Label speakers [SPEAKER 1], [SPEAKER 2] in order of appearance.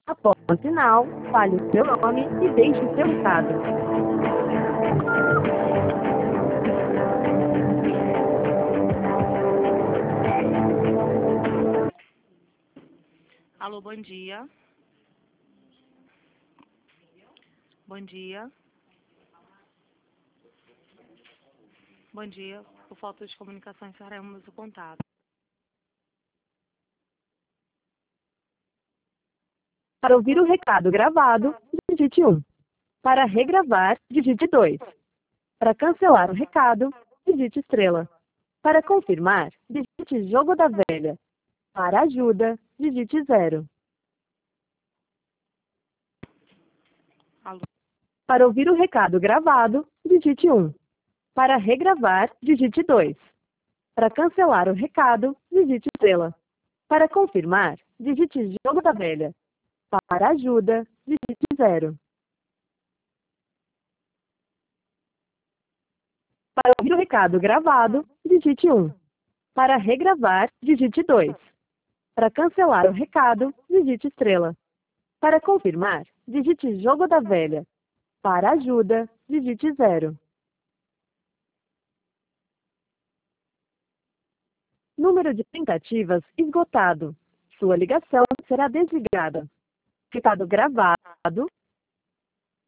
[SPEAKER 1] Após o sinal, fale o seu nome e deixe o seu recado.
[SPEAKER 2] Alô, bom dia. Bom dia. Bom dia. Por falta de comunicação, encerramos o contato.
[SPEAKER 1] Para ouvir o recado gravado, digite 1. Para regravar, digite 2. Para cancelar o recado, digite estrela. Para confirmar, digite jogo da velha. Para ajuda, digite 0.
[SPEAKER 2] Alô.
[SPEAKER 1] Para ouvir o recado gravado, digite 1. Para regravar, digite 2. Para cancelar o recado, digite estrela. Para confirmar, digite jogo da velha. Para ajuda, digite 0. Para ouvir o recado gravado, digite 1. Para regravar, digite 2. Para cancelar o recado, digite estrela. Para confirmar, digite jogo da velha. Para ajuda, digite 0. Número de tentativas esgotado. Sua ligação será desligada. Recado gravado